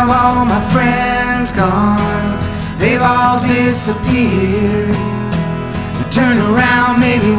have all my friends gone? They've all disappeared. Turn around, maybe